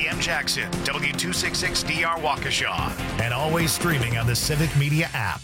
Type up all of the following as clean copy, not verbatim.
AM Jackson, W266DR Waukesha, and always streaming on the Civic Media app.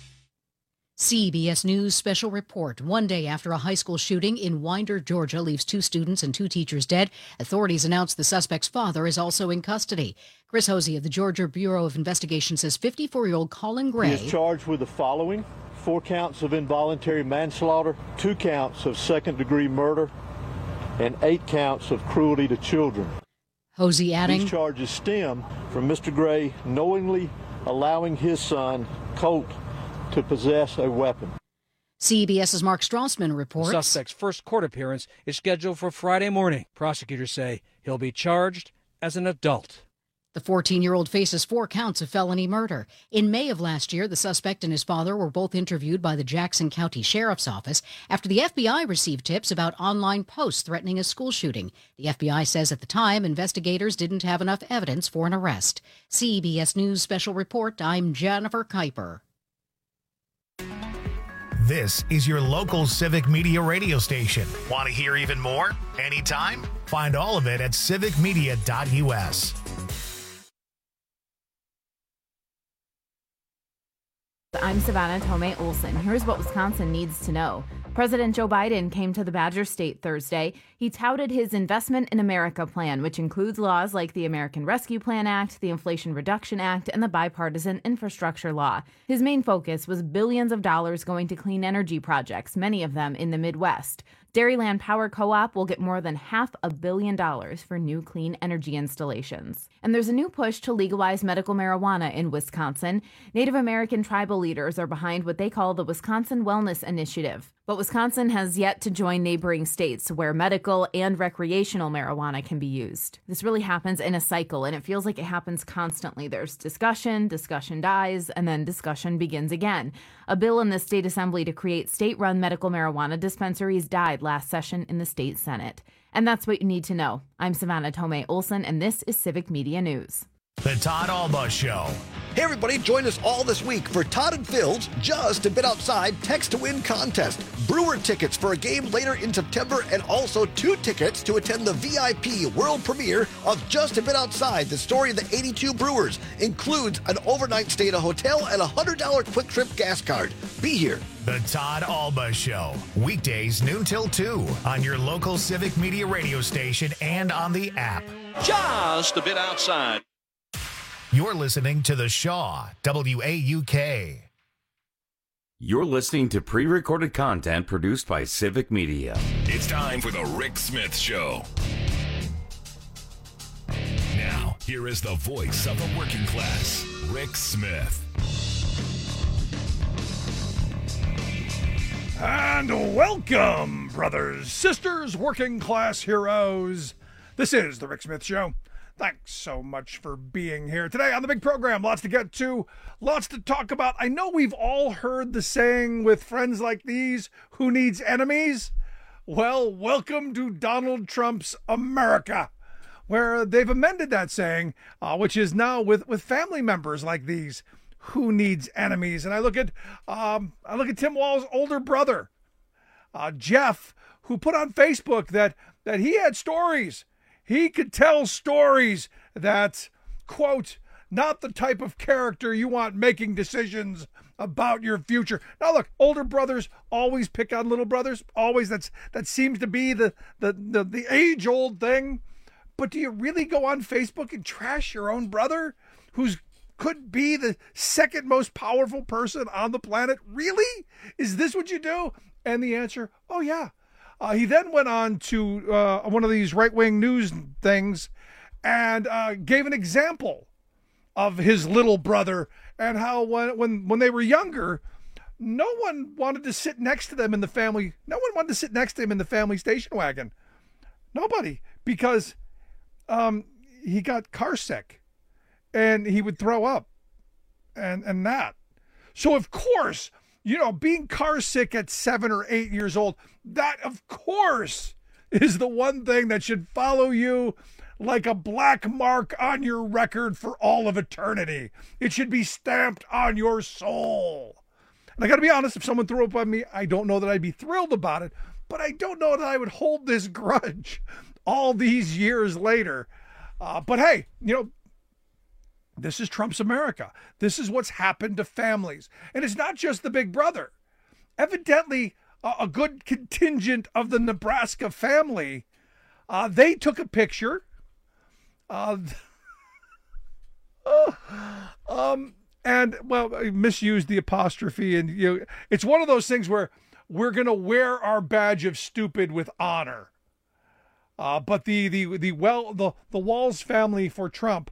CBS News special report. One day after a high school shooting in Winder, Georgia, leaves 2 students and 2 teachers dead, authorities announced the suspect's father is also in custody. Chris Hosey of the Georgia Bureau of Investigation says 54-year-old Colin Gray He is charged with the following: 4 counts of involuntary manslaughter, 2 counts of second-degree murder, and 8 counts of cruelty to children. Hosey adding, these charges stem from Mr. Gray knowingly allowing his son, Colt, to possess a weapon. CBS's Mark Strassman reports. The suspect's first court appearance is scheduled for Friday morning. Prosecutors say he'll be charged as an adult. The 14-year-old faces 4 counts of felony murder. In May of last year, the suspect and his father were both interviewed by the Jackson County Sheriff's Office after the FBI received tips about online posts threatening a school shooting. The FBI says at the time, investigators didn't have enough evidence for an arrest. CBS News Special Report, I'm Jennifer Kuiper. This is your local Civic Media radio station. Want to hear even more? Anytime? Find all of it at civicmedia.us. I'm Savannah Tomei Olson. Here's what Wisconsin needs to know. President Joe Biden came to the Badger State Thursday. He touted his Investment in America plan, which includes laws like the American Rescue Plan Act, the Inflation Reduction Act, and the Bipartisan Infrastructure Law. His main focus was billions of dollars going to clean energy projects, many of them in the Midwest. Dairyland Power Co-op will get more than $500 million for new clean energy installations. And there's a new push to legalize medical marijuana in Wisconsin. Native American tribal leaders are behind what they call the Wisconsin Wellness Initiative. But Wisconsin has yet to join neighboring states where medical and recreational marijuana can be used. This really happens in a cycle, and it feels like it happens constantly. There's discussion dies, and then discussion begins again. A bill in the state assembly to create state-run medical marijuana dispensaries died last session in the state Senate. And that's what you need to know. I'm Savannah Tomei Olson, and this is Civic Media News. The Todd Alba Show. Hey everybody, join us all this week for Todd and Phil's Just a Bit Outside Text to Win contest. Brewer tickets for a game later in September, and also 2 tickets to attend the VIP world premiere of Just a Bit Outside, the story of the 82 Brewers. Includes an overnight stay at a hotel and a $100 quick trip gas card. Be here. The Todd Alba Show. Weekdays noon till 2 on your local Civic Media radio station and on the app. Just a Bit Outside. You're listening to The Shaw, WAUK. You're listening to pre-recorded content produced by Civic Media. It's time for the Rick Smith Show. Now, here is the voice of the working class, Rick Smith. And welcome, brothers, sisters, working class heroes. This is the Rick Smith Show. Thanks so much for being here today on the big program. Lots to get to, lots to talk about. I know we've all heard the saying, with friends like these, who needs enemies? Well, welcome to Donald Trump's America, where they've amended that saying, which is now with family members like these. Who needs enemies? And I look at Tim Walz's older brother, Jeff, who put on Facebook that he had stories. He could tell stories that, quote, not the type of character you want making decisions about your future. Now, look, older brothers always pick on little brothers. Always, that seems to be the age-old thing. But do you really go on Facebook and trash your own brother, who's could be the second most powerful person on the planet? Really? Is this what you do? And the answer, oh, yeah. He then went on to one of these right-wing news things and gave an example of his little brother and how when they were younger, no one wanted to sit next to them in the family. No one wanted to sit next to him in the family station wagon. Nobody, because he got car sick and he would throw up and that. So, of course, you know, being car sick at 7 or 8 years old, that, of course, is the one thing that should follow you like a black mark on your record for all of eternity. It should be stamped on your soul. And I got to be honest, if someone threw up on me, I don't know that I'd be thrilled about it, but I don't know that I would hold this grudge all these years later. But hey, this is Trump's America. This is what's happened to families. And it's not just the big brother. Evidently, a good contingent of the Nebraska family, they took a picture. And I misused the apostrophe. And it's one of those things where we're going to wear our badge of stupid with honor. But the Walz family for Trump,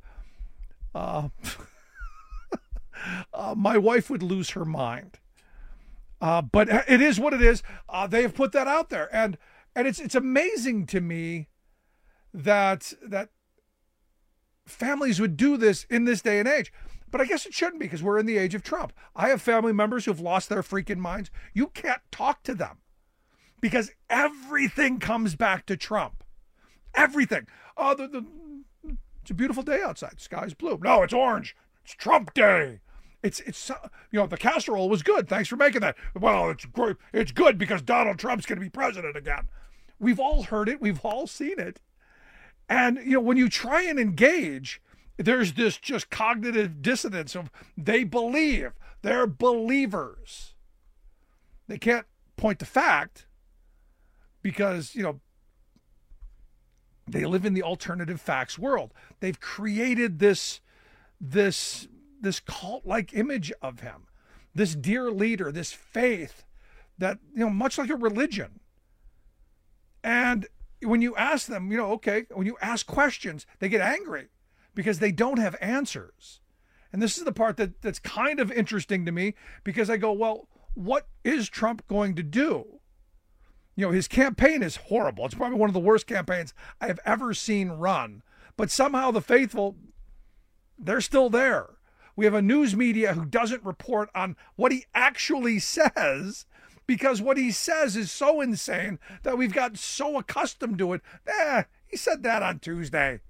my wife would lose her mind. But it is what it is. They have put that out there, and it's amazing to me that families would do this in this day and age. But I guess it shouldn't be, because we're in the age of Trump. I have family members who've lost their freaking minds. You can't talk to them because everything comes back to Trump. Everything. It's a beautiful day outside. The sky's blue. No, it's orange. It's Trump Day. It's the casserole was good. Thanks for making that. Well, it's good because Donald Trump's going to be president again. We've all heard it. We've all seen it. And, when you try and engage, there's this just cognitive dissonance of they believe. They're believers. They can't point to fact because, they live in the alternative facts world. They've created this cult-like image of him, this dear leader, this faith that, much like a religion. And when you ask them, when you ask questions, they get angry because they don't have answers. And this is the part that's kind of interesting to me, because I go, well, what is Trump going to do? His campaign is horrible. It's probably one of the worst campaigns I have ever seen run. But somehow the faithful, they're still there. We have a news media who doesn't report on what he actually says, because what he says is so insane that we've got so accustomed to it. He said that on Tuesday.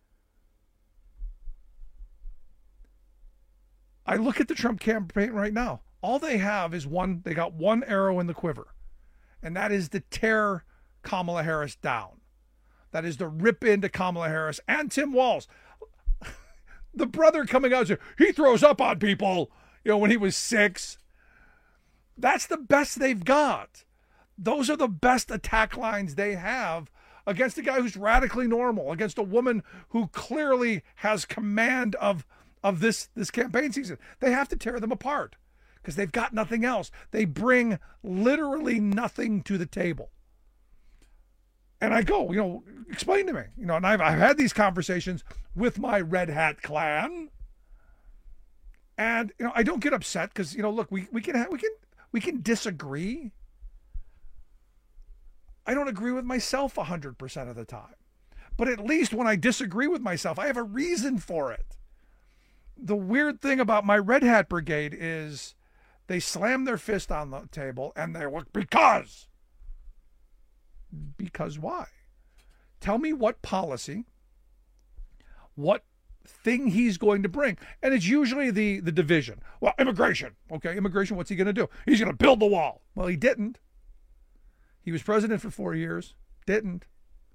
I look at the Trump campaign right now. All they have is they got one arrow in the quiver, and that is to tear Kamala Harris down. That is to rip into Kamala Harris and Tim Walz. The brother coming out and saying, he throws up on people, when he was 6. That's the best they've got. Those are the best attack lines they have against a guy who's radically normal, against a woman who clearly has command of this campaign season. They have to tear them apart because they've got nothing else. They bring literally nothing to the table. And I go, explain to me, and I've had these conversations with my Red Hat clan, and I don't get upset because look, we can disagree. I don't agree with myself 100% of the time, but at least when I disagree with myself, I have a reason for it. The weird thing about my Red Hat brigade is they slam their fist on the table and they look, because why? Tell me what policy, what thing he's going to bring. And it's usually the division. Well, immigration. Okay, immigration, what's he going to do? He's going to build the wall. Well, he didn't. He was president for 4 years. Didn't.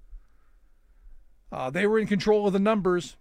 They were in control of the numbers.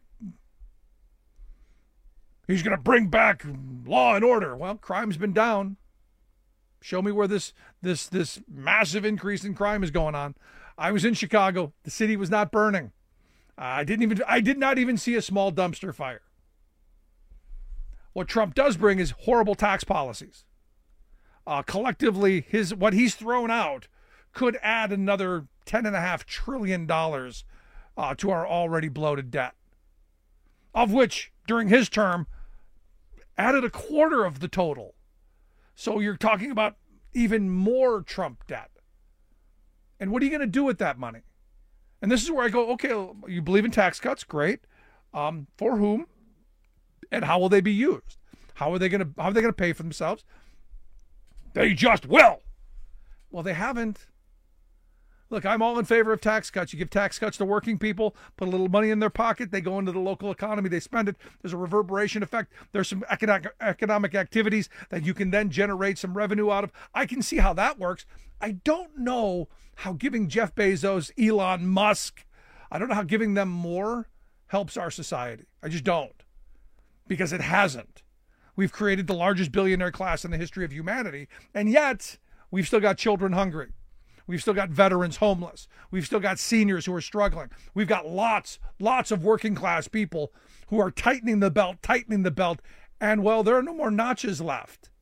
He's going to bring back law and order. Well, crime's been down. Show me where this massive increase in crime is going on. I was in Chicago. The city was not burning. I did not even see a small dumpster fire. What Trump does bring is horrible tax policies. Collectively, what he's thrown out could add another $10.5 trillion to our already bloated debt, of which during his term added a quarter of the total. So you're talking about even more Trump debt. And what are you going to do with that money? And this is where I go, okay, you believe in tax cuts? Great. For whom? And how will they be used? How are they going to pay for themselves? They just will. Well, they haven't. Look, I'm all in favor of tax cuts. You give tax cuts to working people, put a little money in their pocket, they go into the local economy, they spend it. There's a reverberation effect. There's some economic activities that you can then generate some revenue out of. I can see how that works. I don't know how giving Jeff Bezos, Elon Musk, I don't know how giving them more helps our society. I just don't. Because it hasn't. We've created the largest billionaire class in the history of humanity, and yet we've still got children hungry. We've still got veterans homeless. We've still got seniors who are struggling. We've got lots of working class people who are tightening the belt, and, well, there are no more notches left.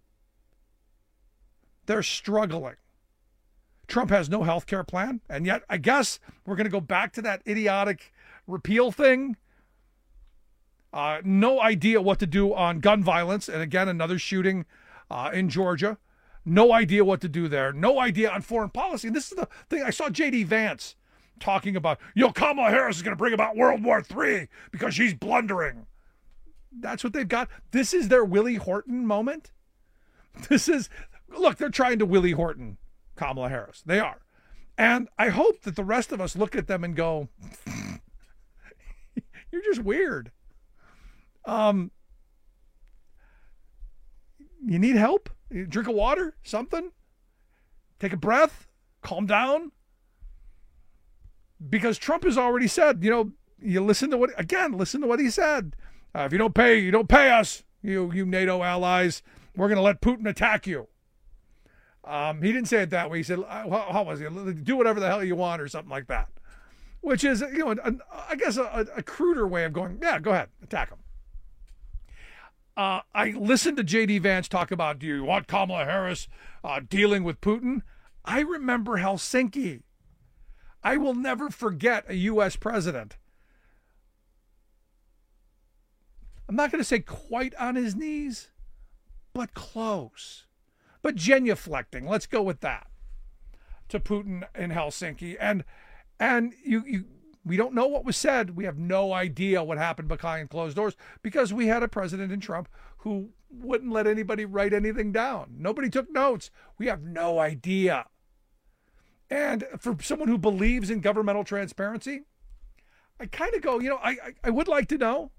They're struggling. Trump has no health care plan, and yet I guess we're going to go back to that idiotic repeal thing. No idea what to do on gun violence, and again, another shooting in Georgia. No idea what to do there. No idea on foreign policy. And this is the thing. I saw J.D. Vance talking about, Kamala Harris is going to bring about World War III because she's blundering. That's what they've got. This is their Willie Horton moment. Look, they're trying to Willie Horton Kamala Harris. They are. And I hope that the rest of us look at them and go, you're just weird. You need help? You drink a water? Something? Take a breath? Calm down? Because Trump has already said, you listen to what he said. If you don't pay us, you NATO allies, we're going to let Putin attack you. He didn't say it that way. He said, how was it? Do whatever the hell you want or something like that. Which is, I guess a cruder way of going, yeah, go ahead, attack him. I listened to J.D. Vance talk about, do you want Kamala Harris dealing with Putin? I remember Helsinki. I will never forget a U.S. president. I'm not going to say quite on his knees, but close. But genuflecting, let's go with that, to Putin in Helsinki. And we don't know what was said. We have no idea what happened behind closed doors because we had a president in Trump who wouldn't let anybody write anything down. Nobody took notes. We have no idea. And for someone who believes in governmental transparency, I kind of go, I would like to know.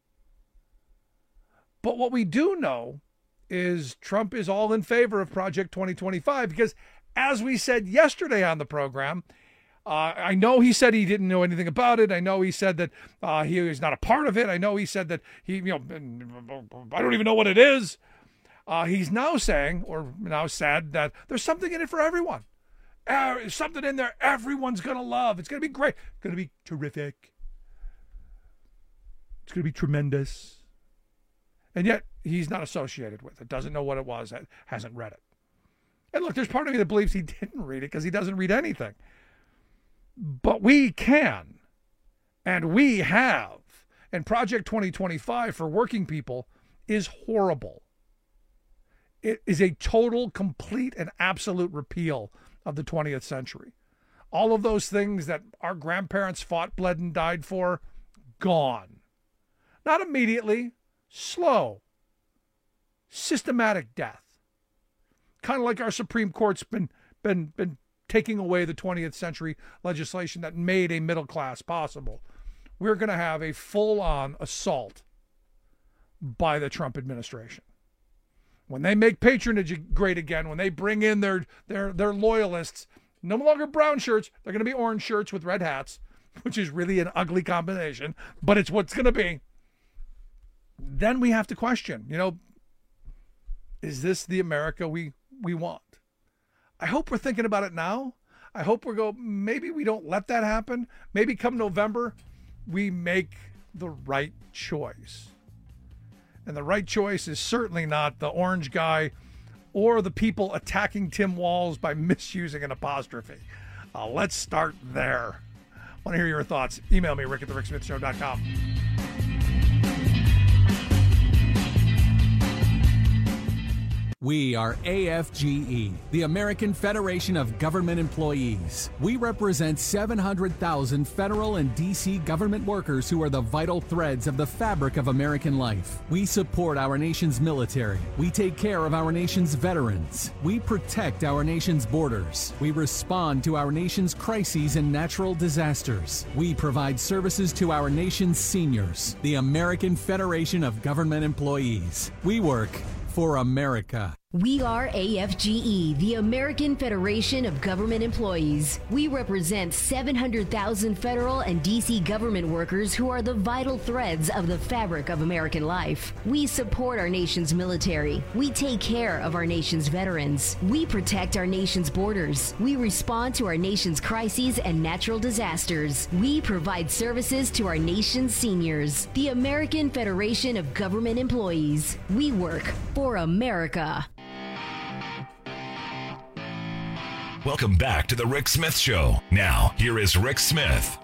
But what we do know is Trump is all in favor of Project 2025 because, as we said yesterday on the program, I know he said he didn't know anything about it. I know he said that he is not a part of it. I know he said that I don't even know what it is. He's now saying, or now said, that there's something in it for everyone. There's something in there everyone's going to love. It's going to be great. It's going to be terrific. It's going to be tremendous. And yet he's not associated with it, doesn't know what it was, hasn't read it. And look, there's part of me that believes he didn't read it because he doesn't read anything. But we can, and we have. And Project 2025 for working people is horrible. It is a total, complete, and absolute repeal of the 20th century. All of those things that our grandparents fought, bled, and died for, gone. Not immediately, slow, systematic death. Kind of like our Supreme Court's been taking away the 20th century legislation that made a middle class possible. We're going to have a full-on assault by the Trump administration. When they make patronage great again, when they bring in their loyalists, no longer brown shirts, they're going to be orange shirts with red hats, which is really an ugly combination, but it's what's going to be. Then we have to question, is this the America we want? I hope we're thinking about it now. I hope maybe we don't let that happen. Maybe come November, we make the right choice. And the right choice is certainly not the orange guy or the people attacking Tim Walz by misusing an apostrophe. Let's start there. I want to hear your thoughts. Email me, rick@thericksmithshow.com. We are AFGE, the American Federation of Government Employees. We represent 700,000 federal and D.C. government workers who are the vital threads of the fabric of American life. We support our nation's military. We take care of our nation's veterans. We protect our nation's borders. We respond to our nation's crises and natural disasters. We provide services to our nation's seniors. The American Federation of Government Employees. We work for America. We are AFGE, the American Federation of Government Employees. We represent 700,000 federal and D.C. government workers who are the vital threads of the fabric of American life. We support our nation's military. We take care of our nation's veterans. We protect our nation's borders. We respond to our nation's crises and natural disasters. We provide services to our nation's seniors. The American Federation of Government Employees. We work for America. Welcome back to the Rick Smith Show. Now, here is Rick Smith.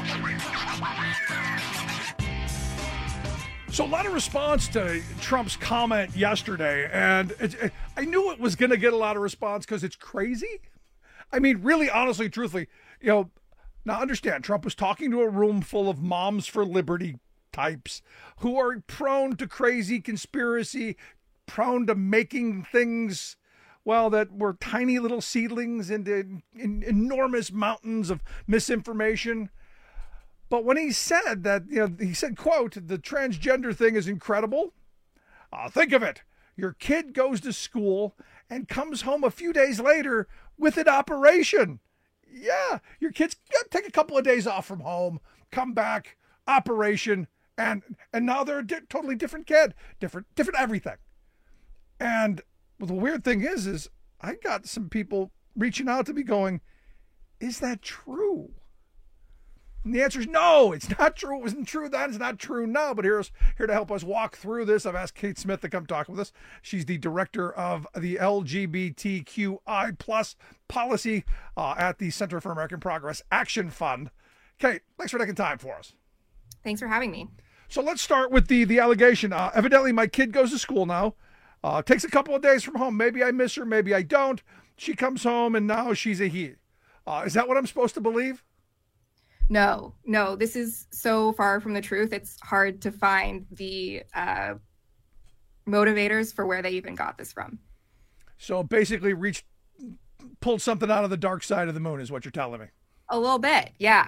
So a lot of response to Trump's comment yesterday, and I knew it was going to get a lot of response because it's crazy. I mean, really, honestly, truthfully, now understand, Trump was talking to a room full of Moms for Liberty types who are prone to crazy conspiracy, prone to making things, well, that were tiny little seedlings into enormous mountains of misinformation. But when he said that, he said, quote, the transgender thing is incredible. Think of it. Your kid goes to school and comes home a few days later with an operation. Yeah, your kids take a couple of days off from home, come back, operation, and now they're a totally different kid, different everything. And well, the weird thing is I got some people reaching out to me going, is that true? And the answer is no, it's not true. It wasn't true then. It's not true now. But here to help us walk through this, I've asked Kate Smith to come talk with us. She's the director of the LGBTQI plus policy at the Center for American Progress Action Fund. Kate, thanks for taking time for us. Thanks for having me. So let's start with the allegation. Evidently, my kid goes to school now. Takes a couple of days from home. Maybe I miss her, maybe I don't. She comes home and now she's a he. Is that what I'm supposed to believe? No, this is so far from the truth. It's hard to find the motivators for where they even got this from. So basically pulled something out of the dark side of the moon is what you're telling me. A little bit, yeah.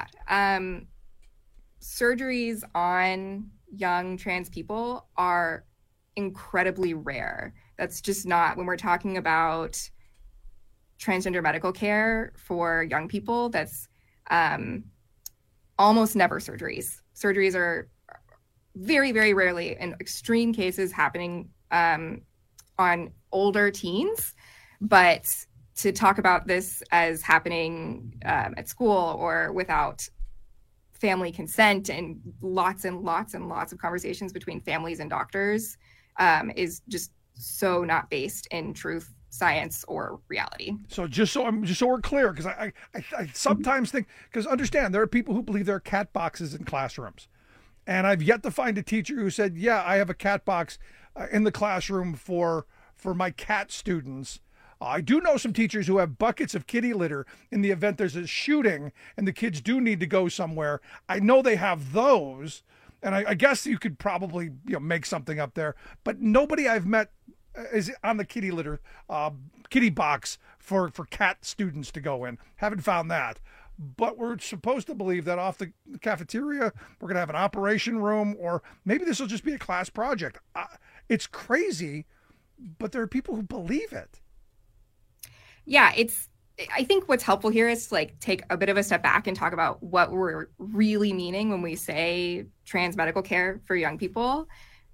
Surgeries on young trans people are incredibly rare. That's just not, when we're talking about transgender medical care for young people, that's almost never surgeries. Surgeries are very, very rarely, in extreme cases, happening on older teens. But to talk about this as happening at school or without family consent and lots and lots of conversations between families and doctors is just so not based in truth, science, or reality. So just so we're clear, because I sometimes think, because understand, there are people who believe there are cat boxes in classrooms, and I've yet to find a teacher who said, yeah, I have a cat box in the classroom for my cat students. I do know some teachers who have buckets of kitty litter in the event there's a shooting and the kids do need to go somewhere. I know they have those. And I guess you could probably make something up there, but nobody I've met is on the kitty litter, kitty box for cat students to go in. Haven't found that. But we're supposed to believe that off the cafeteria, we're going to have an operation room, or maybe this will just be a class project. It's crazy, but there are people who believe it. Yeah, I think what's helpful here is to take a bit of a step back and talk about what we're really meaning when we say trans medical care for young people.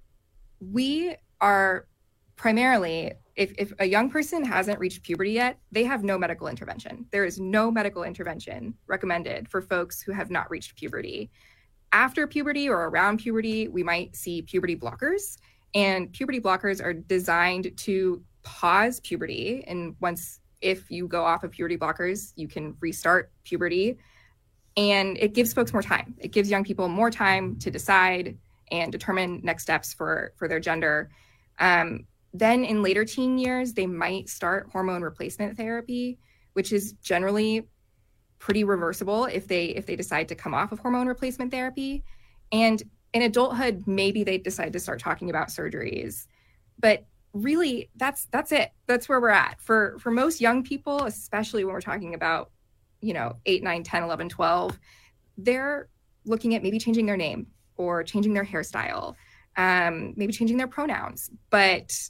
We are primarily, if a young person hasn't reached puberty yet, they have no medical intervention. There is no medical intervention recommended for folks who have not reached puberty. After puberty or around puberty, we might see puberty blockers, and puberty blockers are designed to pause puberty. And if you go off of puberty blockers, you can restart puberty, and it gives folks more time. It gives young people more time to decide and determine next steps for their gender. Then in later teen years, they might start hormone replacement therapy, which is generally pretty reversible if they decide to come off of hormone replacement therapy. And in adulthood, maybe they decide to start talking about surgeries. But really, that's it. That's where we're at. For most young people, especially when we're talking about, 8, 9, 10, 11, 12, they're looking at maybe changing their name or changing their hairstyle, maybe changing their pronouns. But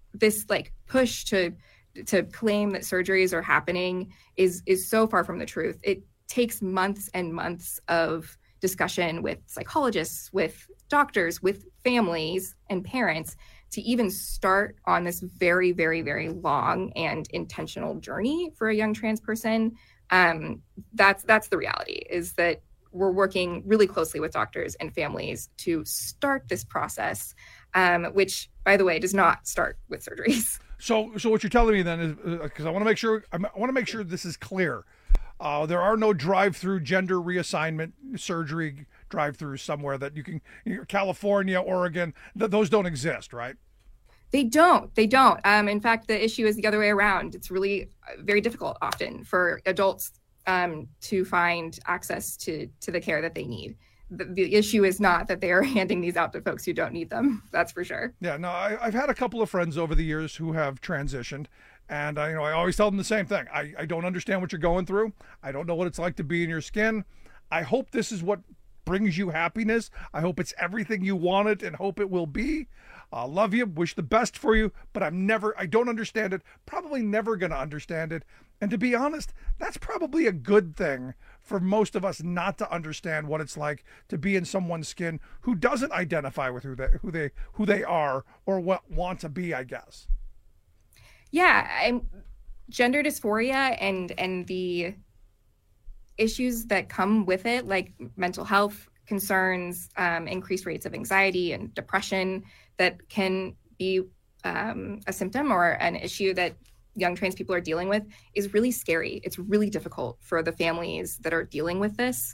this like push to claim that surgeries are happening is so far from the truth. It takes months and months of discussion with psychologists, with doctors, with families and parents to even start on this very, very, very long and intentional journey for a young trans person. That's the reality, is that we're working really closely with doctors and families to start this process, which, by the way, does not start with surgeries. So what you're telling me then is, because I want to make sure this is clear. There are no drive-through gender reassignment surgery drive-throughs somewhere that you can, California, Oregon, those don't exist, right? They don't. In fact, the issue is the other way around. It's really very difficult often for adults to find access to the care that they need. The issue is not that they are handing these out to folks who don't need them. That's for sure. Yeah, no, I've had a couple of friends over the years who have transitioned, and I always tell them the same thing. I don't understand what you're going through. I don't know what it's like to be in your skin. I hope this is what brings you happiness. I hope it's everything you want it and hope it will be. Love you, wish the best for you, but I don't understand it, probably never going to understand it. And to be honest, that's probably a good thing for most of us, not to understand what it's like to be in someone's skin who doesn't identify with who they are or what want to be, I guess. Yeah, gender dysphoria and the issues that come with it, like mental health concerns, increased rates of anxiety and depression, that can be a symptom or an issue that young trans people are dealing with, is really scary. It's really difficult for the families that are dealing with this.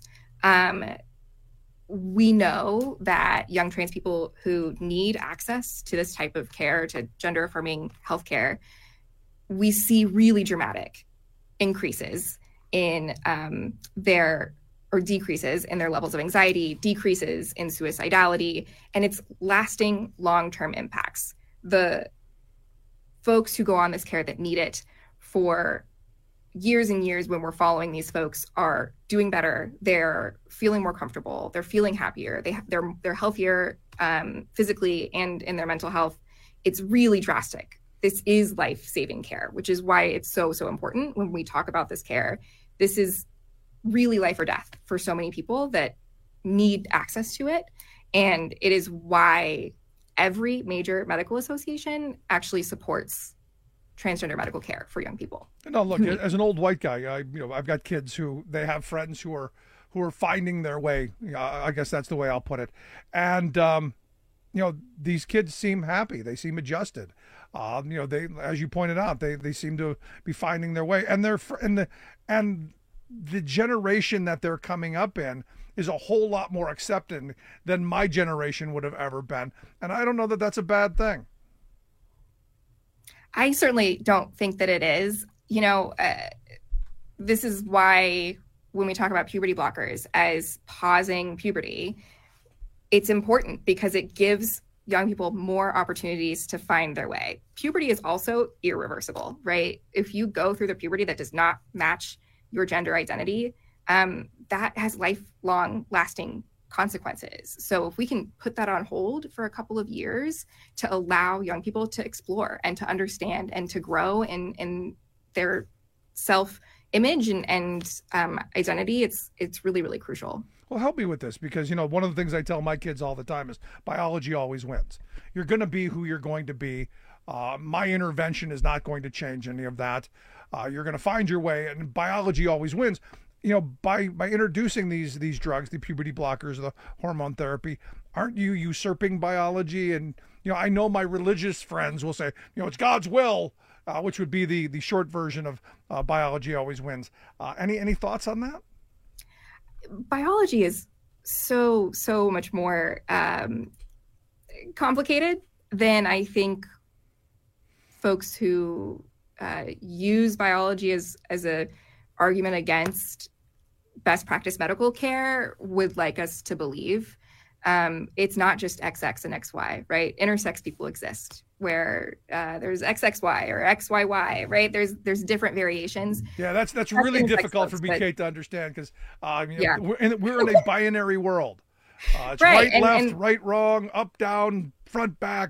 We know that young trans people who need access to this type of care, to gender-affirming healthcare, we see really dramatic increases in decreases in their levels of anxiety, decreases in suicidality, and it's lasting long-term impacts. The folks who go on this care that need it for years and years, when we're following these folks, are doing better. They're feeling more comfortable. They're feeling happier. They're healthier physically and in their mental health. It's really drastic. This is life-saving care, which is why it's so important when we talk about this care. This is really life or death for so many people that need access to it. And it is why every major medical association actually supports transgender medical care for young people. No, look, as an old white guy, I've got kids who they have friends who are finding their way. I guess that's the way I'll put it. And these kids seem happy. They seem adjusted. They, as you pointed out, they seem to be finding their way. And the generation that they're coming up in is a whole lot more accepting than my generation would have ever been. And I don't know that that's a bad thing. I certainly don't think that it is. This is why when we talk about puberty blockers as pausing puberty, it's important because it gives young people more opportunities to find their way. Puberty is also irreversible, right? If you go through the puberty that does not match your gender identity, that has lifelong lasting consequences. So if we can put that on hold for a couple of years to allow young people to explore and to understand and to grow in their self-image and identity, it's really, really crucial. Well, help me with this, because, one of the things I tell my kids all the time is biology always wins. You're going to be who you're going to be. My intervention is not going to change any of that. You're going to find your way, and biology always wins. By introducing these drugs, the puberty blockers, the hormone therapy, aren't you usurping biology? And, I know my religious friends will say, it's God's will, which would be the short version of biology always wins. Any thoughts on that? Biology is so much more complicated than I think folks who use biology as a argument against best practice medical care would like us to believe. It's not just XX and XY, right? Intersex people exist where there's XXY or XYY, right? There's different variations. Yeah, that's really difficult for me, Kate, to understand, because we're in a binary world. It's right, left, right, wrong, up, down, front, back,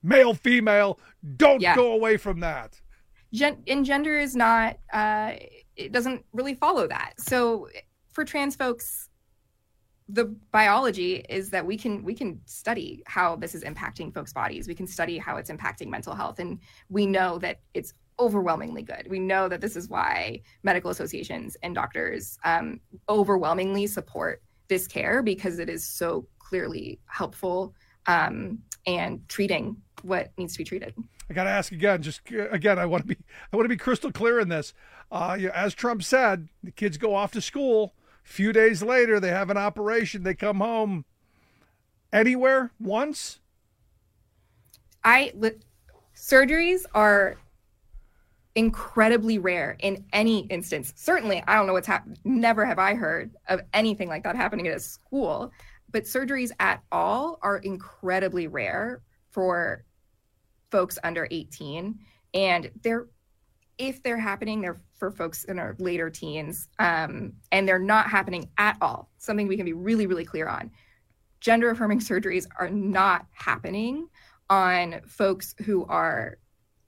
male, female. Don't go away from that. And gender is not, it doesn't really follow that. So for trans folks, the biology is that we can study how this is impacting folks' bodies. We can study how it's impacting mental health. And we know that it's overwhelmingly good. We know that this is why medical associations and doctors overwhelmingly support this care, because it is so clearly helpful and treating what needs to be treated. I got to ask again, I want to be crystal clear in this. As Trump said, the kids go off to school. A few days later, they have an operation. They come home. Anywhere once? Surgeries are incredibly rare in any instance. Certainly, I don't know what's happened. Never have I heard of anything like that happening at a school. But surgeries at all are incredibly rare for folks under 18. And if they're happening, they're for folks in our later teens. And they're not happening at all. Something we can be really, really clear on. Gender affirming surgeries are not happening on folks who are,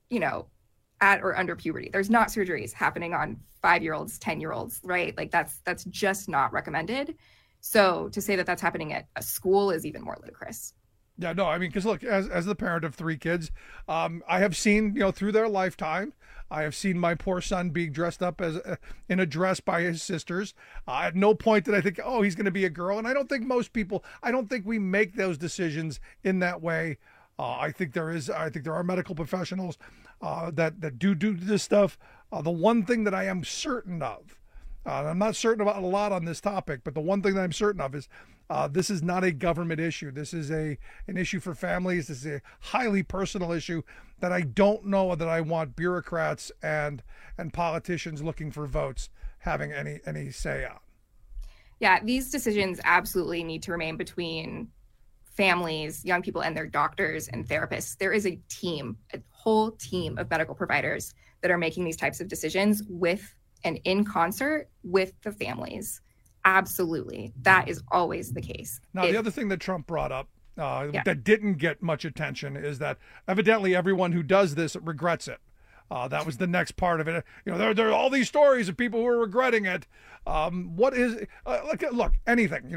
at or under puberty. There's not surgeries happening on 5-year-olds, 10-year-olds, right? Like that's just not recommended. So to say that that's happening at a school is even more ludicrous. Yeah, no, I mean, because look, as the parent of 3 kids, I have seen, through their lifetime, I have seen my poor son being dressed up in a dress by his sisters. At no point did I think, oh, he's going to be a girl. And I don't think we make those decisions in that way. I think there are medical professionals that do this stuff. The one thing that I am certain of, I'm not certain about a lot on this topic, but the one thing that I'm certain of is this is not a government issue. This is an issue for families. This is a highly personal issue that I don't know that I want bureaucrats and politicians looking for votes having any say on. Yeah, these decisions absolutely need to remain between families, young people, and their doctors and therapists. There is a whole team of medical providers that are making these types of decisions with and in concert with the families. Absolutely. That is always the case. Now, the other thing that Trump brought up that didn't get much attention is that evidently everyone who does this regrets it. That was the next part of it. There are all these stories of people who are regretting it. What is look, anything.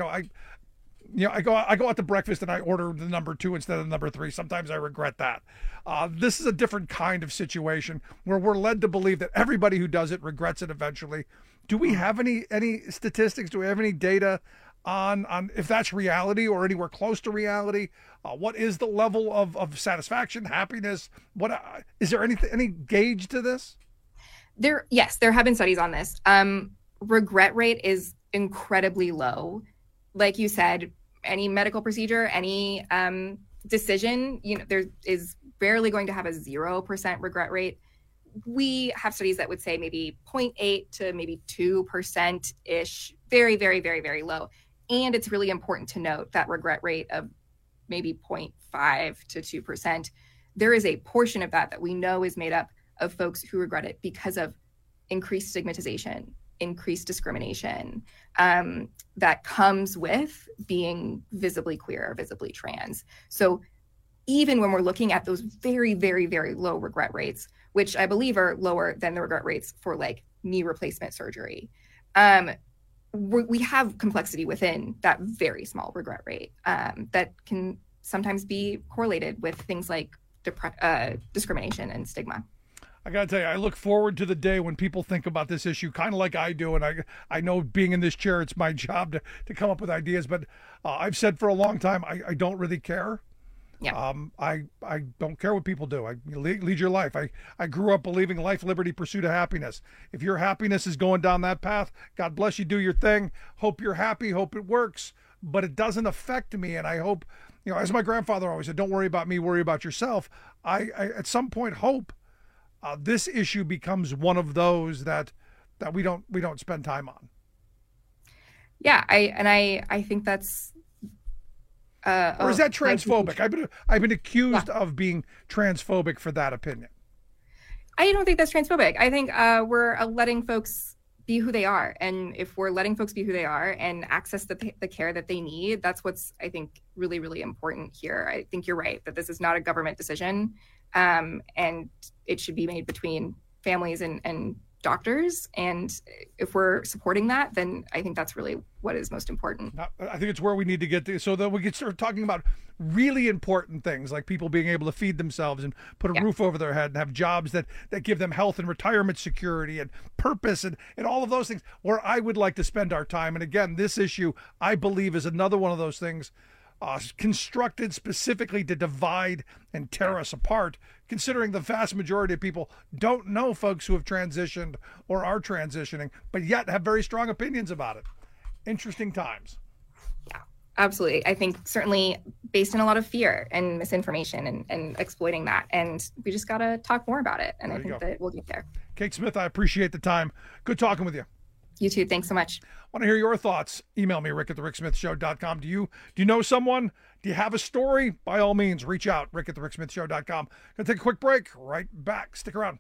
I go out to breakfast and I order the number 2 instead of the number 3. Sometimes I regret that. This is a different kind of situation where we're led to believe that everybody who does it regrets it eventually. Do we have any statistics? Do we have any data on if that's reality or anywhere close to reality? What is the level of satisfaction, happiness? What is there any gauge to this? Yes, there have been studies on this. Regret rate is incredibly low. Like you said, any medical procedure, any decision, there is barely going to have a 0% regret rate. We have studies that would say maybe 0.8 to maybe 2%-ish, very, very, very, very low. And it's really important to note that regret rate of maybe 0.5 to 2%, there is a portion of that we know is made up of folks who regret it because of increased stigmatization, increased discrimination that comes with being visibly queer or visibly trans. So even when we're looking at those very, very, very low regret rates, which I believe are lower than the regret rates for like knee replacement surgery, we have complexity within that very small regret rate that can sometimes be correlated with things like discrimination and stigma. I got to tell you, I look forward to the day when people think about this issue kind of like I do. And I know being in this chair, it's my job to come up with ideas. But I've said for a long time, I don't really care. Yeah. I don't care what people do. Lead your life. I grew up believing life, liberty, pursuit of happiness. If your happiness is going down that path, God bless you, do your thing. Hope you're happy. Hope it works. But it doesn't affect me. And I hope, as my grandfather always said, don't worry about me, worry about yourself. I at some point hope this issue becomes one of those that we don't spend time on. Yeah, I think that's. Or is that transphobic? I've been accused of being transphobic for that opinion. I don't think that's transphobic. I think we're letting folks be who they are. And if we're letting folks be who they are and access the care that they need, that's what's, I think, really, really important here. I think you're right that this is not a government decision, and it should be made between families and doctors. And if we're supporting that, then I think that's really what is most important. I think it's where we need to get to, so that we can start talking about really important things like people being able to feed themselves and put a roof over their head and have jobs that give them health and retirement security and purpose and all of those things, where I would like to spend our time. And again, this issue, I believe, is another one of those things constructed specifically to divide and tear us apart, considering the vast majority of people don't know folks who have transitioned or are transitioning, but yet have very strong opinions about it. Interesting times. Yeah, absolutely. I think certainly based on a lot of fear and misinformation and exploiting that. And we just got to talk more about it. And I think that we'll get there. Kate Smith, I appreciate the time. Good talking with you. You too. Thanks so much. Want to hear your thoughts? Email me, rick@thericksmithshow.com. Do you know someone? Do you have a story? By all means, reach out, rick@thericksmithshow.com. Gonna take a quick break. Right back. Stick around.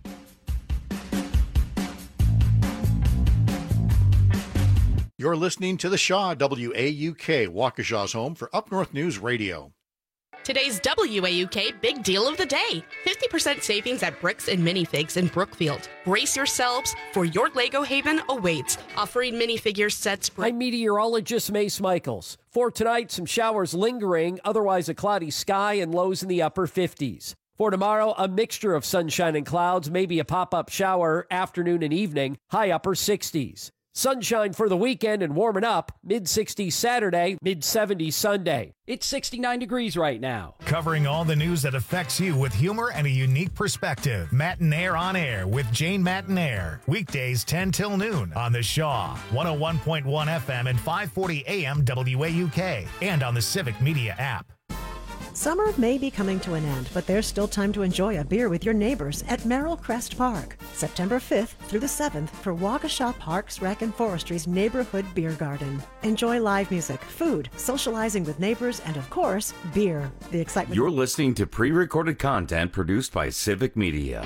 You're listening to The Shaw, WAUK, Waukesha's home for Up North News Radio. Today's WAUK Big Deal of the Day. 50% savings at Bricks and Minifigs in Brookfield. Brace yourselves, for your Lego haven awaits, offering minifigure sets. I'm meteorologist Mace Michaels. For tonight, some showers lingering, otherwise a cloudy sky and lows in the upper 50s. For tomorrow, a mixture of sunshine and clouds, maybe a pop-up shower afternoon and evening, high upper 60s. Sunshine for the weekend and warming up, mid-60s Saturday, mid-70s Sunday. It's 69 degrees right now. Covering all the news that affects you with humor and a unique perspective. Matinaire on Air with Jane Matinaire. Weekdays 10 till noon on the Shaw, 101.1 FM and 540 AM WAUK, and on the Civic Media app. Summer may be coming to an end, but there's still time to enjoy a beer with your neighbors at Merrill Crest Park, September 5th through the 7th for Waukesha Parks, Rec and Forestry's Neighborhood Beer Garden. Enjoy live music, food, socializing with neighbors, and of course, beer. The excitement. You're listening to pre-recorded content produced by Civic Media.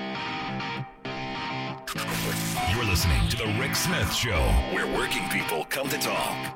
You're listening to The Rick Smith Show, where working people come to talk.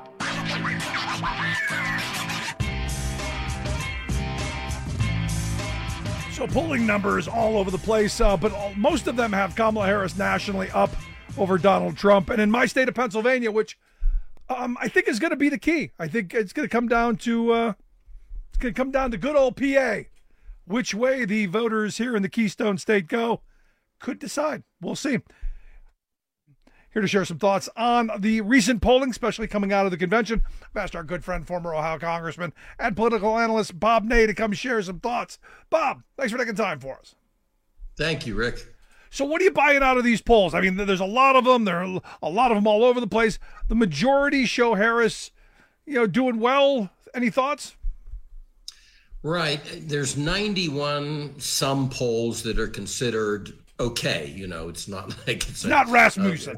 So polling numbers all over the place, but most of them have Kamala Harris nationally up over Donald Trump. And in my state of Pennsylvania, which I think is going to be the key, I think it's going to come down to good old PA. Which way the voters here in the Keystone State go could decide. We'll see. Here to share some thoughts on the recent polling, especially coming out of the convention. I've asked our good friend, former Ohio Congressman and political analyst Bob Ney to come share some thoughts. Bob, thanks for taking time for us. Thank you, Rick. So what are you buying out of these polls? I mean, there's a lot of them. There are a lot of them all over the place. The majority show Harris, doing well. Any thoughts? Right. There's 91 some polls that are considered okay, it's not like it's not Rasmussen.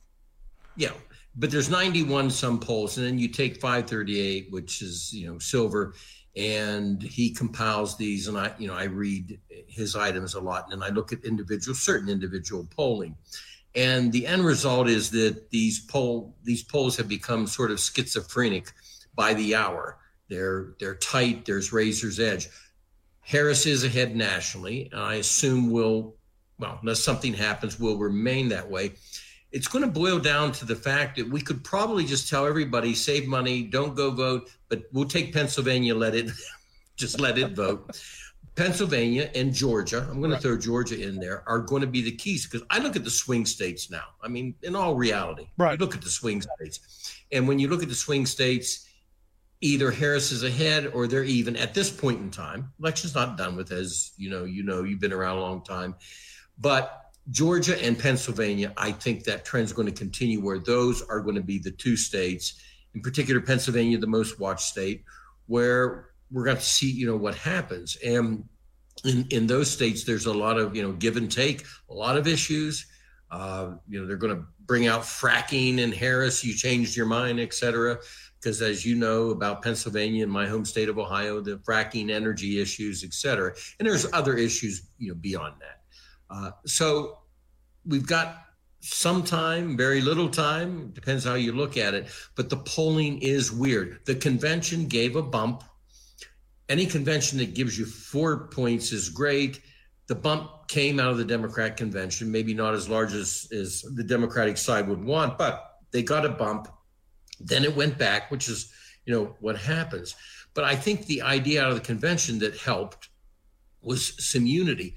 But there's 91 some polls, and then you take 538, which is silver, and he compiles these, and I read his items a lot, and I look at certain individual polling, and the end result is that these polls have become sort of schizophrenic by the hour. They're tight. There's razor's edge. Harris is ahead nationally, and I assume unless something happens, will remain that way. It's going to boil down to the fact that we could probably just tell everybody, save money, don't go vote, but we'll take Pennsylvania, let it vote. Pennsylvania and Georgia, I'm going to throw Georgia in there, are going to be the keys, because I look at the swing states now. I mean, in all reality, you look at the swing states. And when you look at the swing states, either Harris is ahead or they're even at this point in time. Election's not done with, as you've been around a long time. But Georgia and Pennsylvania, I think that trend's going to continue, where those are going to be the two states, in particular Pennsylvania, the most watched state, where we're going to see, what happens. And in those states, there's a lot of, give and take, a lot of issues. They're going to bring out fracking and Harris, you changed your mind, et cetera. Because as you know about Pennsylvania and my home state of Ohio, the fracking energy issues, et cetera. And there's other issues, beyond that. So we've got some time, very little time, depends how you look at it. But the polling is weird. The convention gave a bump. Any convention that gives you 4 points is great. The bump came out of the Democrat convention, maybe not as large as the Democratic side would want, but they got a bump. Then it went back, which is, what happens. But I think the idea out of the convention that helped was some unity.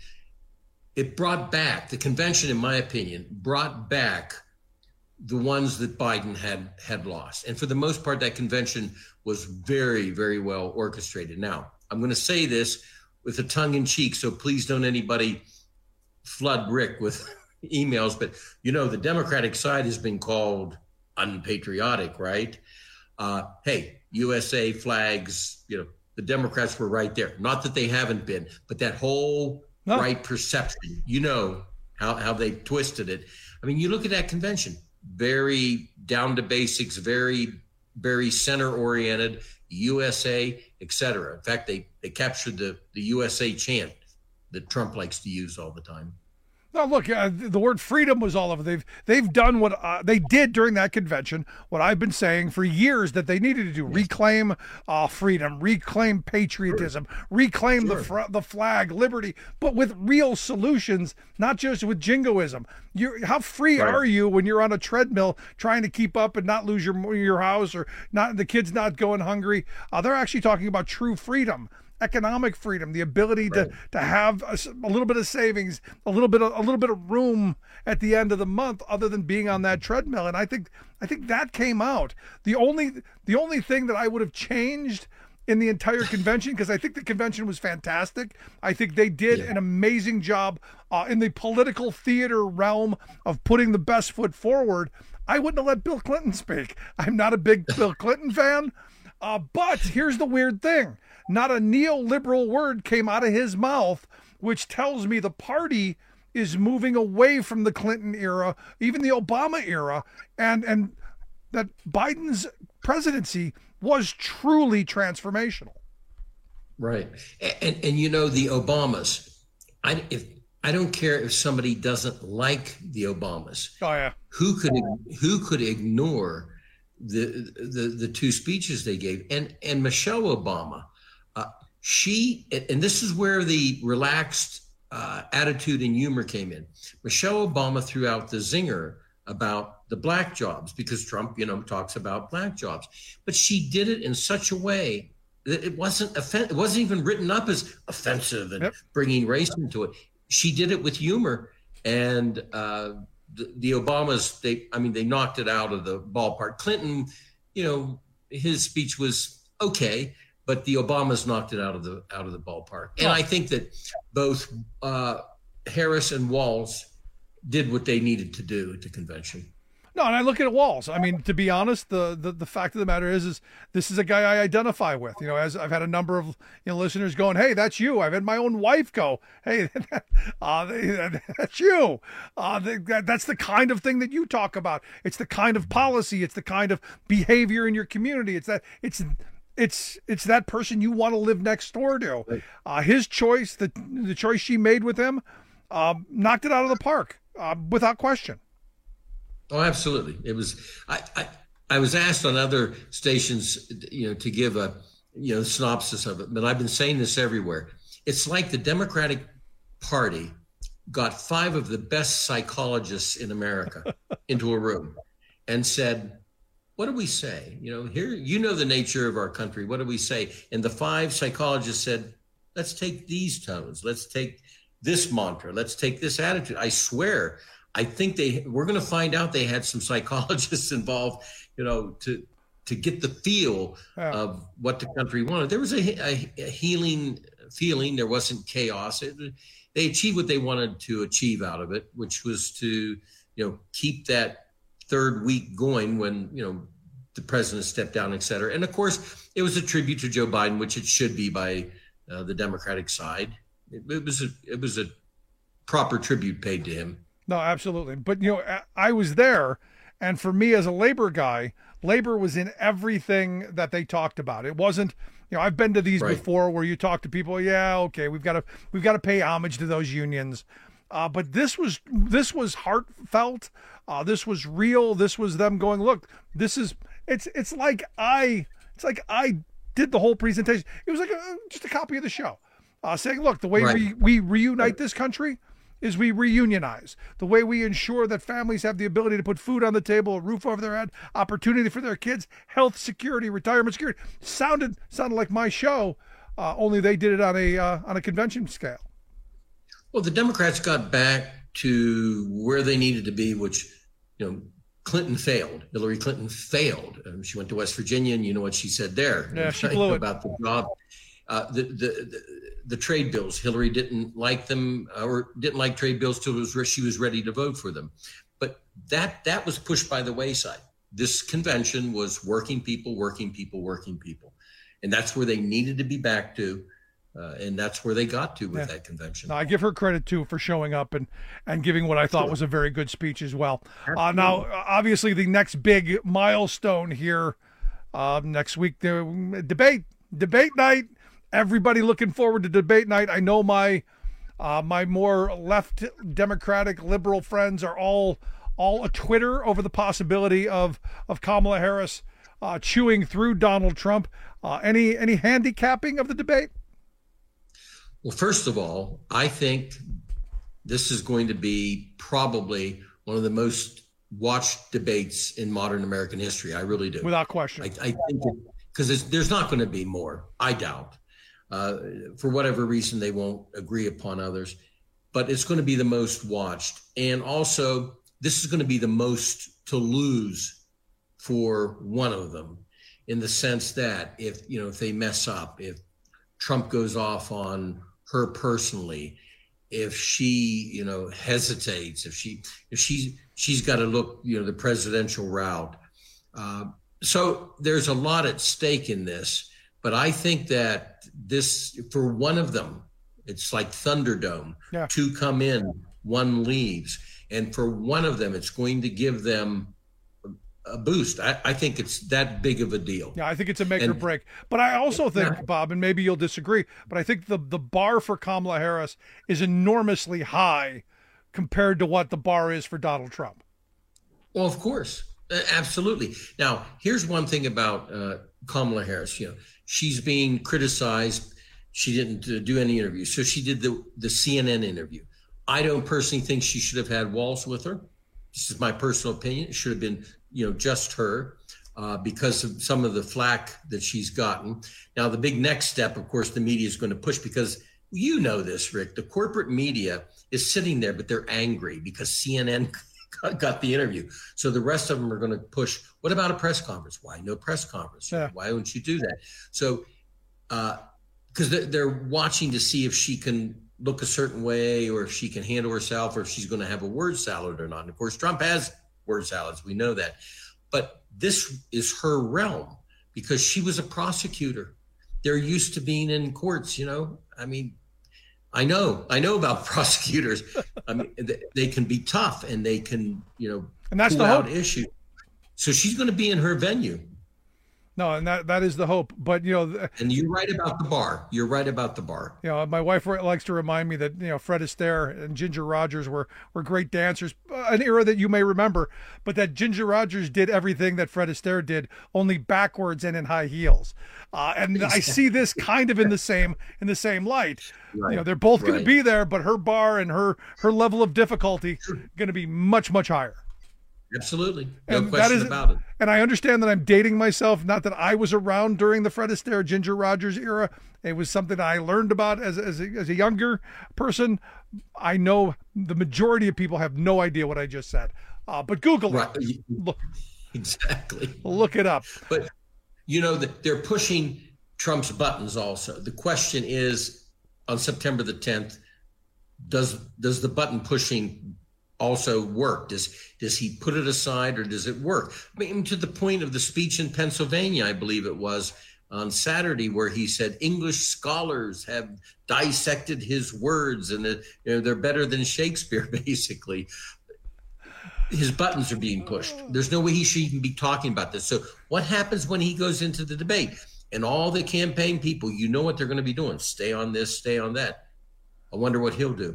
It brought back, the convention, in my opinion, brought back the ones that Biden had lost. And for the most part, that convention was very, very well orchestrated. Now, I'm going to say this with a tongue in cheek, so please don't anybody flood Rick with emails, but the Democratic side has been called unpatriotic, right? Hey, USA flags, the Democrats were right there. Not that they haven't been, but that whole right perception, how they twisted it. I mean, you look at that convention, very down to basics, very, very center oriented, USA, etc. In fact, they captured the USA chant that Trump likes to use all the time. No, look, the word freedom was all over. They've done what they did during that convention, what I've been saying for years that they needed to do: reclaim freedom, reclaim patriotism, reclaim the flag, liberty, but with real solutions, not just with jingoism. How free are you when you're on a treadmill trying to keep up and not lose your house, or not the kids not going hungry? They're actually talking about true freedom. Economic freedom, the ability to have a little bit of savings, a little bit of room at the end of the month, other than being on that treadmill. And I think that came out. The only thing that I would have changed in the entire convention, because I think the convention was fantastic. I think they did an amazing job in the political theater realm of putting the best foot forward. I wouldn't have let Bill Clinton speak. I'm not a big Bill Clinton fan, but here's the weird thing. Not a neoliberal word came out of his mouth, which tells me the party is moving away from the Clinton era, even the Obama era, and that Biden's presidency was truly transformational. Right. And the Obamas, I don't care if somebody doesn't like the Obamas. Oh yeah. Who could ignore the two speeches they gave? And Michelle Obama, and this is where the relaxed attitude and humor came in. Michelle Obama threw out the zinger about the black jobs, because Trump, talks about black jobs, but she did it in such a way that it wasn't it wasn't even written up as offensive and bringing race into it. She did it with humor, and the Obamas, they knocked it out of the ballpark. Clinton, his speech was okay, but the Obamas knocked it out of the ballpark. And I think that both Harris and Walz did what they needed to do at the convention. No, and I look at Walz. I mean, to be honest, the fact of the matter is this is a guy I identify with. As I've had a number of listeners going, "Hey, that's you." I've had my own wife go, "Hey, that's you." That's the kind of thing that you talk about. It's the kind of policy. It's the kind of behavior in your community. It's that person you want to live next door to. His choice, the choice she made with him, knocked it out of the park without question. Oh, absolutely. It was. I was asked on other stations, to give a synopsis of it, but I've been saying this everywhere. It's like the Democratic Party got 5 of the best psychologists in America into a room and said, "What do we say? Here, the nature of our country. What do we say?" And the 5 psychologists said, "Let's take these tones. Let's take this mantra. Let's take this attitude." I swear, I think we're going to find out they had some psychologists involved, to get the feel of what the country wanted. There was a healing feeling. There wasn't chaos. They achieved what they wanted to achieve out of it, which was to, keep that third week going when, the president stepped down, et cetera. And of course, it was a tribute to Joe Biden, which it should be by the Democratic side. It was a proper tribute paid to him. No, absolutely. But, I was there, and for me as a labor guy, labor was in everything that they talked about. It wasn't, I've been to these before where you talk to people, we've got to pay homage to those unions. But this was heartfelt. This was real. This was them going, look, it's like I did the whole presentation. It was like just a copy of the show, saying, look, the way we reunite this country is we reunionize. The way we ensure that families have the ability to put food on the table, a roof over their head, opportunity for their kids, health security, retirement security. Sounded like my show, only they did it on a convention scale. Well, the Democrats got back to where they needed to be, which, Clinton failed. Hillary Clinton failed. She went to West Virginia, and you know what she said there. Yeah, she blew it. About the job. The trade bills. Hillary didn't like them, or didn't like trade bills till she was ready to vote for them. But that was pushed by the wayside. This convention was working people. And that's where they needed to be back to. And that's where they got to with that convention. Now, I give her credit, too, for showing up and giving what I thought was a very good speech as well. Now, obviously, the next big milestone here next week, the debate night. Everybody looking forward to debate night. I know my more left Democratic liberal friends are all a Twitter over the possibility of Kamala Harris chewing through Donald Trump. Any handicapping of the debate? Well, first of all, I think this is going to be probably one of the most watched debates in modern American history. I really do. Without question. I think because there's not going to be more, I doubt. For whatever reason, they won't agree upon others. But it's going to be the most watched. And also, this is going to be the most to lose for one of them, in the sense that if they mess up, if Trump goes off on her personally, if she hesitates, if she's got to look the presidential route, so there's a lot at stake in this. But I think that this, for one of them, it's like Thunderdome. Yeah. Two come in, one leaves, and for one of them, it's going to give them a boost. I think it's that big of a deal. Yeah, I think it's a make or break. But I also think, Bob, and maybe you'll disagree, but I think the bar for Kamala Harris is enormously high compared to what the bar is for Donald Trump. Well, of course. Absolutely. Now, here's one thing about Kamala Harris. She's being criticized. She didn't do any interviews. So she did the CNN interview. I don't personally think she should have had Walz with her. This is my personal opinion. It should have been just her because of some of the flack that she's gotten. Now, the big next step, of course, the media is going to push, because you know this, Rick, the corporate media is sitting there, but they're angry because CNN got the interview. So the rest of them are going to push, what about a press conference? Why no press conference? Yeah. Why don't you do that? So because they're watching to see if she can look a certain way, or if she can handle herself, or if she's going to have a word salad or not. And of course, Trump has word salads. We know that. But this is her realm because she was a prosecutor. They're used to being in courts, I mean, I know about prosecutors. I mean, they can be tough and they can, and that's pull the out hope. Issues. So she's going to be in her venue. No, and that is the hope. But, and you're right about the bar. You're right about the bar. My wife likes to remind me that, Fred Astaire and Ginger Rogers were great dancers, an era that you may remember, but that Ginger Rogers did everything that Fred Astaire did, only backwards and in high heels. And I see this kind of in the same light. Right. They're both going to be there, but her bar and her level of difficulty going to be much, much higher. Absolutely. No question about it. And I understand that I'm dating myself, not that I was around during the Fred Astaire, Ginger Rogers era. It was something that I learned about as a younger person. I know the majority of people have no idea what I just said. But Google it. Look, exactly. Look it up. But, they're pushing Trump's buttons also. The question is, on September the 10th, does the button pushing also work? Does he put it aside, or does it work? I mean, to the point of the speech in Pennsylvania, I believe it was on Saturday, where he said English scholars have dissected his words and they're better than Shakespeare, basically. His buttons are being pushed. There's no way he should even be talking about this. So what happens when he goes into the debate? And all the campaign people, what they're going to be doing. Stay on this, stay on that. I wonder what he'll do.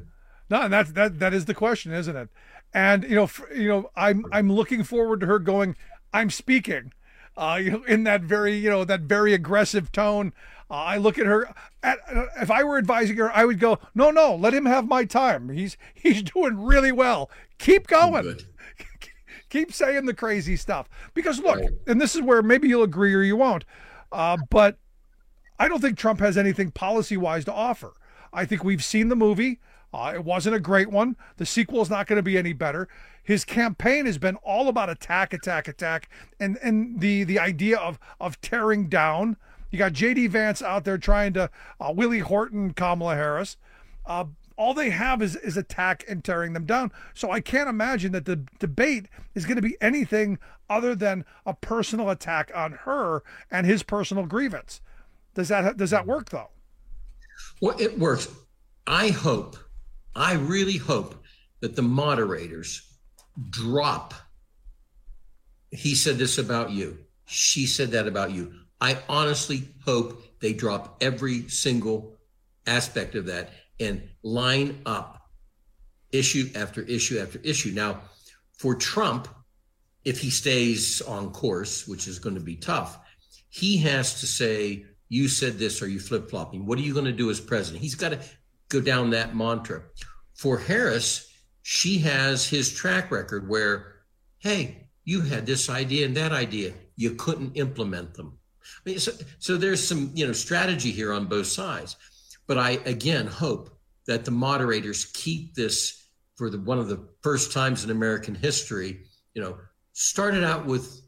No, and that is the question, isn't it? And I'm looking forward to her going, I'm speaking, in that very aggressive tone. I look at her. If I were advising her, I would go, no, let him have my time. He's doing really well. Keep going. Keep saying the crazy stuff. Because look, and this is where maybe you'll agree or you won't, but I don't think Trump has anything policy-wise to offer. I think we've seen the movie. It wasn't a great one. The sequel is not going to be any better. His campaign has been all about attack, and the idea of tearing down. You got J.D. Vance out there trying to Willie Horton, Kamala Harris. All they have is attack and tearing them down. So I can't imagine that the debate is going to be anything other than a personal attack on her and his personal grievance. Does that work, though? Well, it works. I really hope that the moderators drop, he said this about you, she said that about you. I honestly hope they drop every single aspect of that and line up issue after issue after issue. Now, for Trump, if he stays on course, which is going to be tough, he has to say, you said this, or you flip-flopping? What are you going to do as president? He's got to go down that mantra. For Harris, she has his track record where, hey, you had this idea and that idea. You couldn't implement them. I mean, so there's some, strategy here on both sides. But I, again, hope that the moderators keep this for one of the first times in American history, started out with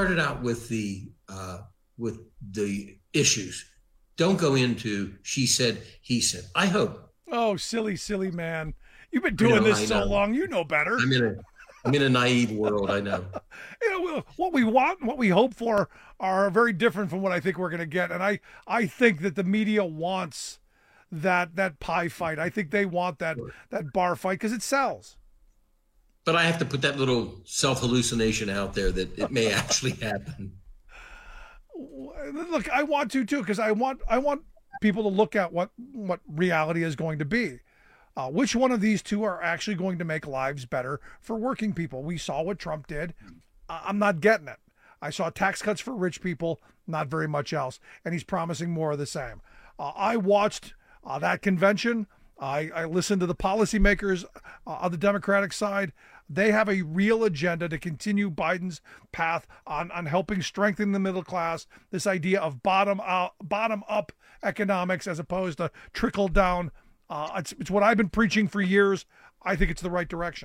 the issues. Don't go into she said, he said. I hope. Oh, silly man. You've been doing this so long, you know better. I'm in a naive world, I know. What we want and what we hope for are very different from what I think we're going to get. And I think that the media wants that pie fight. I think they want that bar fight because it sells. But I have to put that little self-hallucination out there that it may actually happen. Look, I want to too, because I want people to look at what reality is going to be. Which one of these two are actually going to make lives better for working people? We saw what Trump did. I'm not getting it. I saw tax cuts for rich people, not very much else. And he's promising more of the same. I watched that convention. I listened to the policymakers on the Democratic side. They have a real agenda to continue Biden's path on helping strengthen the middle class, this idea of bottom up economics as opposed to trickle down. It's what I've been preaching for years. I think it's the right direction.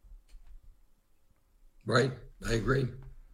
Right. I agree.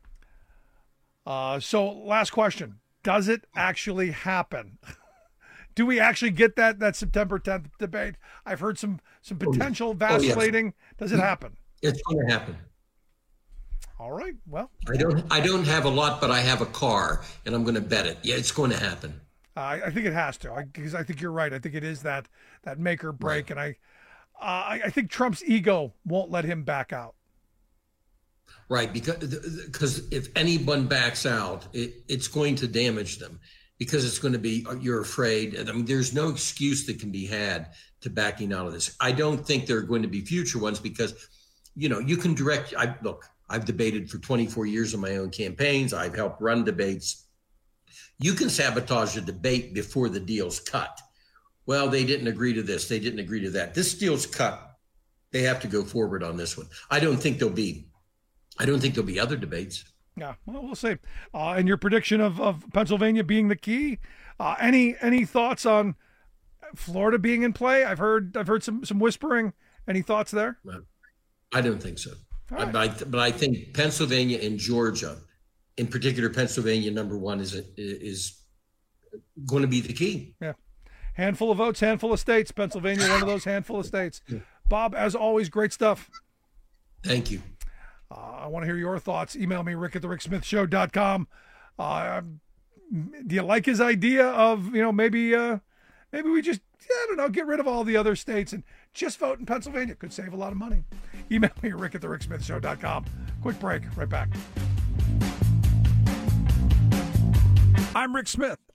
So last question. Does it actually happen? Do we actually get that September 10th debate? I've heard some potential vacillating. Yes. Does it happen? It's going to happen. All right. Well, I don't have a lot, but I have a car, and I'm going to bet it. Yeah, it's going to happen. I think it has to, because I think you're right. I think it is that make or break, right. And I think Trump's ego won't let him back out. Right, because if anyone backs out, it's going to damage them, because it's going to be, you're afraid. I mean, there's no excuse that can be had to backing out of this. I don't think there are going to be future ones because, you can direct. I've debated for 24 years in my own campaigns. I've helped run debates. You can sabotage a debate before the deal's cut. Well, they didn't agree to this. They didn't agree to that. This deal's cut. They have to go forward on this one. I don't think there'll be other debates. Yeah, well, we'll see. And your prediction of Pennsylvania being the key. Any thoughts on Florida being in play? I've heard some whispering. Any thoughts there? I don't think so. Right. But I think Pennsylvania and Georgia, in particular, Pennsylvania #1 is going to be the key. Yeah, handful of votes, handful of states. Pennsylvania, one of those handful of states. Yeah. Bob, as always, great stuff. Thank you. I want to hear your thoughts. Email me, rick@thericksmithshow.com. Do you like his idea of, maybe we just, get rid of all the other states and just vote in Pennsylvania? Could save a lot of money. Email me, rick@thericksmithshow.com. Quick break. Right back. I'm Rick Smith,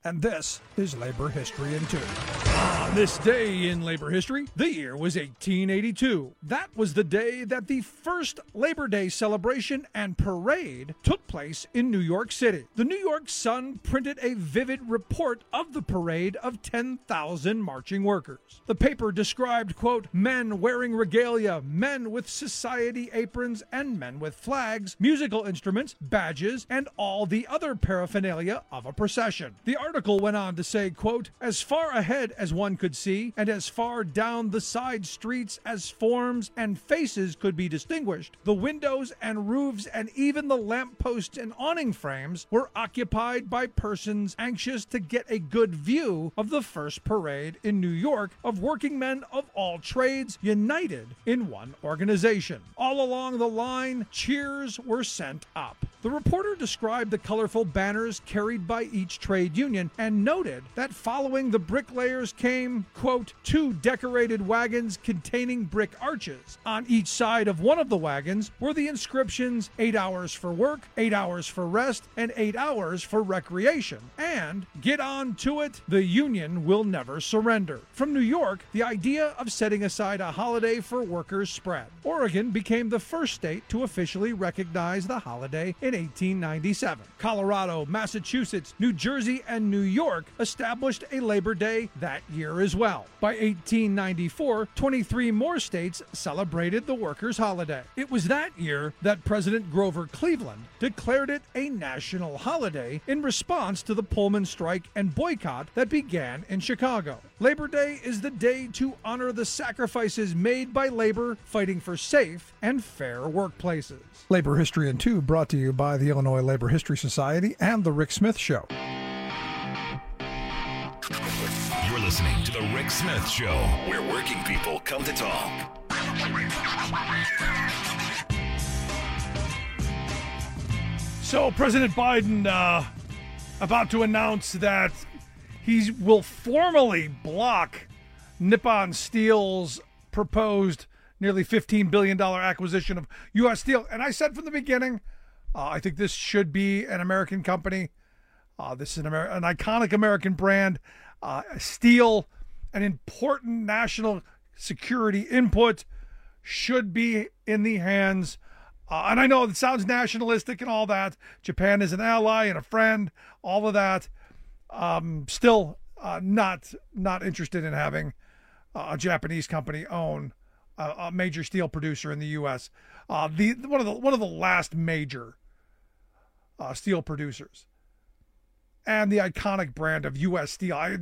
and this is Labor History in 2. On this day in labor history, the year was 1882. That was the day that the first Labor Day celebration and parade took place in New York City. The New York Sun printed a vivid report of the parade of 10,000 marching workers. The paper described, quote, men wearing regalia, men with society aprons, and men with flags, musical instruments, badges, and all the other paraphernalia of a procession. The article went on to say, quote, as far ahead as one could see, and as far down the side streets as forms and faces could be distinguished, the windows and roofs and even the lampposts and awning frames were occupied by persons anxious to get a good view of the first parade in New York of working men of all trades united in one organization. All along the line, cheers were sent up. The reporter described the colorful banners carried by each trade union and noted that following the bricklayers came, quote, 2 decorated wagons containing brick arches. On each side of one of the wagons were the inscriptions 8 hours for work, 8 hours for rest, and 8 hours for recreation. And get on to it, the union will never surrender. From New York, the idea of setting aside a holiday for workers spread. Oregon became the first state to officially recognize the holiday in 1897. Colorado, Massachusetts, New Jersey, and New York established a Labor Day that year as well. By 1894, 23 more states celebrated the workers' holiday. It was that year that President Grover Cleveland declared it a national holiday in response to the Pullman strike and boycott that began in Chicago. Labor Day is the day to honor the sacrifices made by labor fighting for safe and fair workplaces. Labor History in 2 brought to you by the Illinois Labor History Society and The Rick Smith Show. You're listening to The Rick Smith Show, where working people come to talk. So President Biden about to announce that he will formally block Nippon Steel's proposed nearly $15 billion acquisition of U.S. Steel. And I said from the beginning, I think this should be an American company. This is an iconic American brand. Steel, an important national security input, should be in the hands. And I know it sounds nationalistic and all that. Japan is an ally and a friend, all of that. Still not interested in having a Japanese company own a major steel producer in the U.S. One of the last major steel producers, and the iconic brand of U.S. Steel. I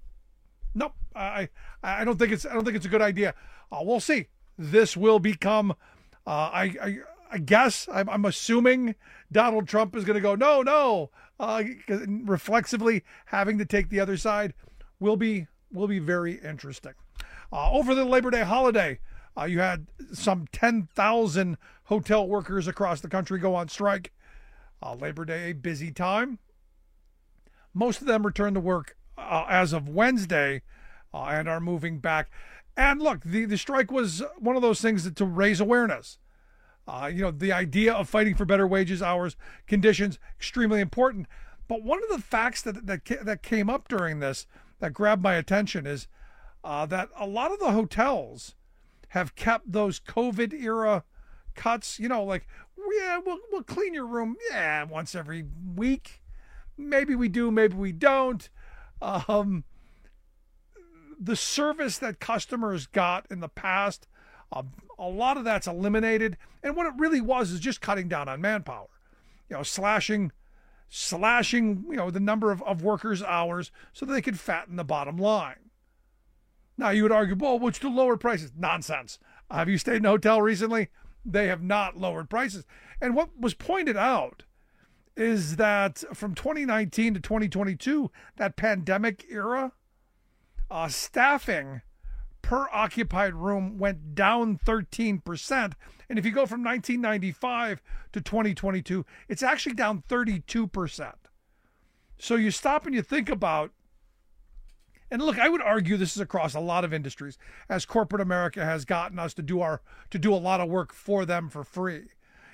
don't think it's a good idea. We'll see. This will become. I guess I'm assuming Donald Trump is going to go no. Reflexively having to take the other side will be very interesting. Over the Labor Day holiday, you had some 10,000 hotel workers across the country go on strike. Labor Day, a busy time. Most of them returned to work as of Wednesday and are moving back. And look, the strike was one of those things to raise awareness. The idea of fighting for better wages, hours, conditions, extremely important. But one of the facts that came up during this that grabbed my attention is that a lot of the hotels have kept those COVID era cuts, we'll clean your room, once every week. Maybe we do, maybe we don't. The service that customers got in the past, a lot of that's eliminated. And what it really was is just cutting down on manpower, slashing, the number of workers' hours so that they could fatten the bottom line. Now, you would argue, well, what's the lower prices? Nonsense. Have you stayed in a hotel recently? They have not lowered prices. And what was pointed out is that from 2019 to 2022, that pandemic era, staffing per occupied room went down 13%. And if you go from 1995 to 2022, it's actually down 32%. So you stop and you think about, and look, I would argue this is across a lot of industries, as corporate America has gotten us to do a lot of work for them for free.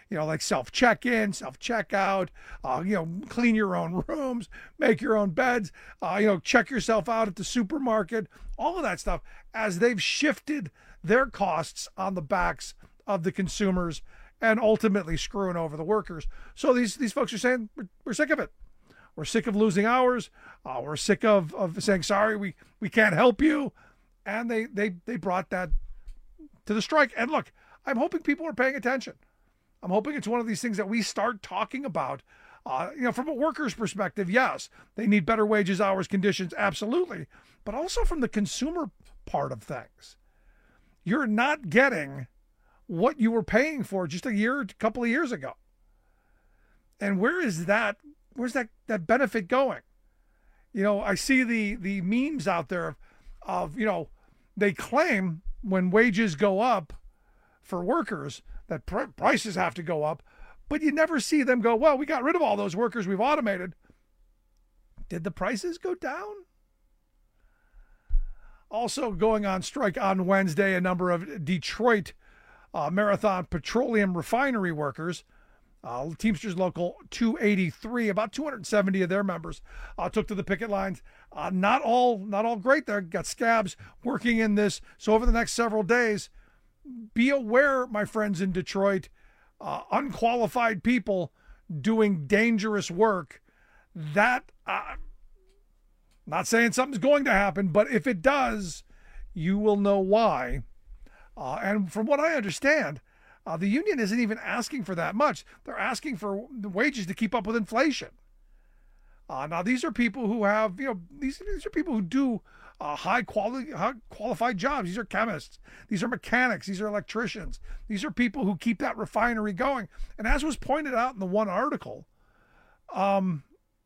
like self-check-in, self-checkout, clean your own rooms, make your own beds, check yourself out at the supermarket, all of that stuff, as they've shifted their costs on the backs of the consumers and ultimately screwing over the workers. So these folks are saying, we're sick of it. We're sick of losing hours. We're sick of saying, sorry, we can't help you. And they brought that to the strike. And look, I'm hoping people are paying attention. I'm hoping it's one of these things that we start talking about. From a worker's perspective, yes, they need better wages, hours, conditions, absolutely. But also from the consumer part of things. You're not getting what you were paying for just a couple of years ago. And where's that benefit going? I see the memes out there of they claim when wages go up for workers that prices have to go up, but you never see them go, well, we got rid of all those workers we've automated. Did the prices go down? Also going on strike on Wednesday, a number of Detroit Marathon Petroleum Refinery workers, Teamsters Local 283, about 270 of their members took to the picket lines. Not all great there. Got scabs working in this. So over the next several days, be aware, my friends in Detroit, unqualified people doing dangerous work. That, not saying something's going to happen, but if it does, you will know why. And from what I understand, the union isn't even asking for that much. They're asking for the wages to keep up with inflation. Now, these are people who have, these are people who do high qualified jobs. These are chemists. These are mechanics. These are electricians. These are people who keep that refinery going. And as was pointed out in the one article, it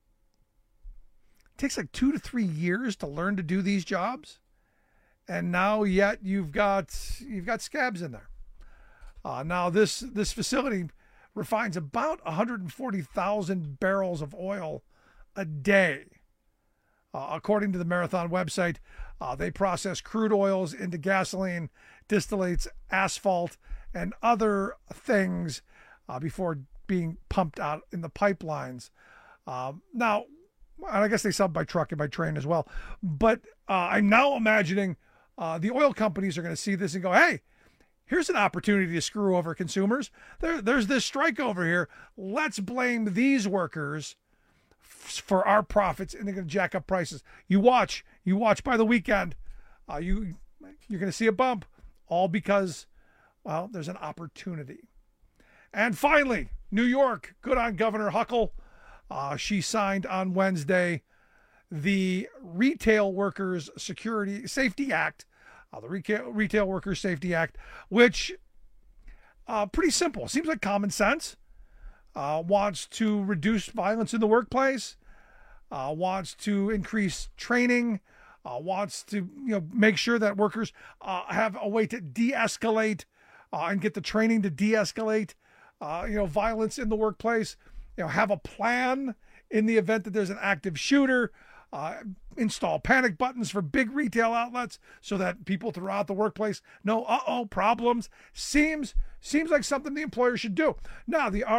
takes like 2 to 3 years to learn to do these jobs. And now yet you've got scabs in there. Now this facility refines about 140,000 barrels of oil a day. According to the Marathon website, they process crude oils into gasoline, distillates, asphalt, and other things before being pumped out in the pipelines. Now, I guess they sub by truck and by train as well. But I'm now imagining the oil companies are going to see this and go, hey, here's an opportunity to screw over consumers. There's this strike over here. Let's blame these workers for our profits, and they're going to jack up prices. You watch by the weekend. You're going to see a bump, all because, well, there's an opportunity. And finally, New York, good on Governor Huckle. She signed on Wednesday the Retail Workers Safety Act, the Retail Workers Safety Act, which pretty simple. Seems like common sense. Wants to reduce violence in the workplace. Wants to increase training. Wants to make sure that workers have a way to de-escalate and get the training to de-escalate violence in the workplace. Have a plan in the event that there's an active shooter. Install panic buttons for big retail outlets so that people throughout the workplace know, problems. Seems like something the employer should do. Now, the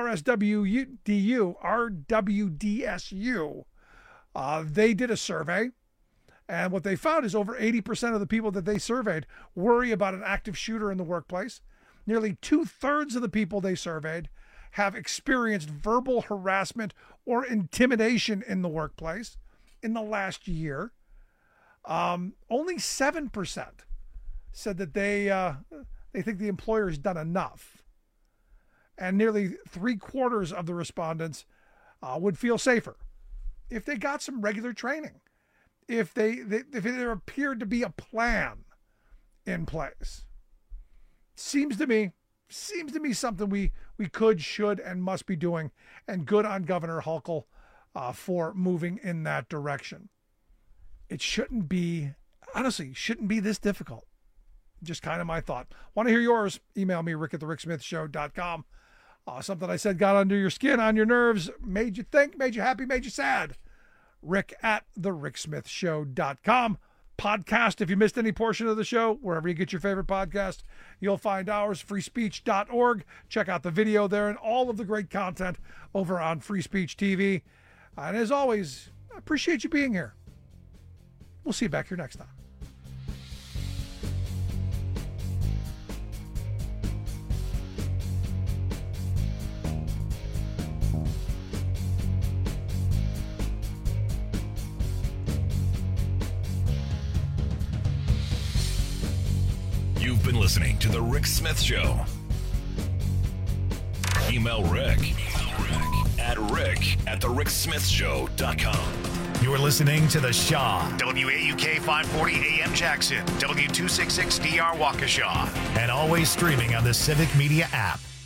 RWDSU, they did a survey, and what they found is over 80% of the people that they surveyed worry about an active shooter in the workplace. Nearly 2/3 of the people they surveyed have experienced verbal harassment or intimidation in the workplace in the last year. Only 7% said that they think the employer has done enough. And nearly 3/4 of the respondents would feel safer if they got some regular training, if there appeared to be a plan in place. Seems to me something we could, should, and must be doing, and good on Governor Huckle for moving in that direction. It shouldn't be this difficult. Just kind of my thought. Want to hear yours? Email me, rick@thericksmithshow.com. Something I said got under your skin, on your nerves, made you think, made you happy, made you sad. Rick@thericksmithshow.com. podcast. If you missed any portion of the show, wherever you get your favorite podcast, you'll find ours, freespeech.org. Check out the video there and all of the great content over on Free Speech TV. And as always, I appreciate you being here. We'll see you back here next time. You've been listening to The Rick Smith Show. Email Rick at rick@thericksmithshow.com. You're listening to The Shaw, WAUK 540 AM Jackson, W266DR Waukesha, and always streaming on the Civic Media app.